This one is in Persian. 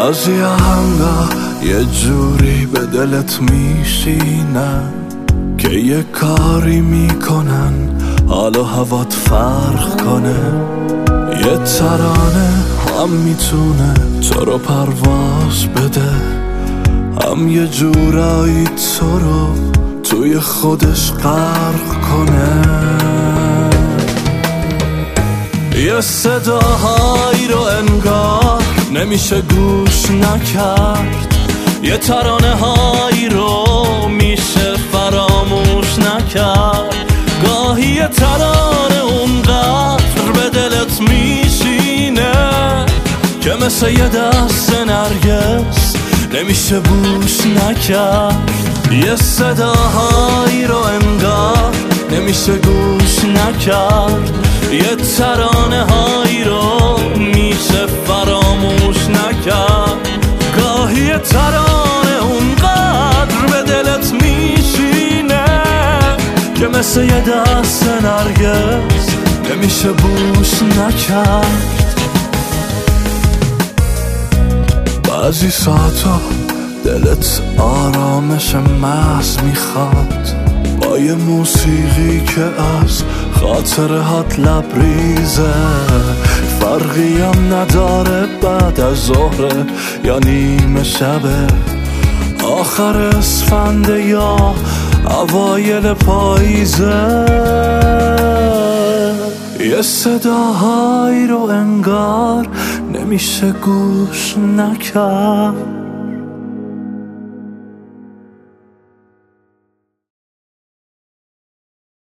بعضی آهنگا یه جوری به دلت میشینن که یه کاری میکنن حال و هوات فرق کنه. یه ترانه هم میتونه تو رو پرواز بده، هم یه جورایی تو رو توی خودش غرق کنه. یه صداهایی رو انگار نمیشه گوش نکرد، یه ترانه هایی رو میشه فراموش نکرد. گاهی یه ترانه اونقدر به دلت میشینه که مثل یه دست نرگس نمیشه بوش نکرد. یه صداهایی رو انگار نمیشه گوش نکرد، یه ترانه هایی رو میشه فراموش نکرد. گاهی یه ترانه اونقدر به دلت میشینه که مثل یه دست نرگس نمیشه بوش نکرد. بعضی ساعتا دلت آرامش محض میخواد، با یه موسیقی که از خاطرهات لبریزه. فرقی هم نداره بعد از ظهر یا نیمه شبه، آخر اسفند یا اوایل پاییزه. یه صداهایی رو انگار نمیشه گوش نکرد،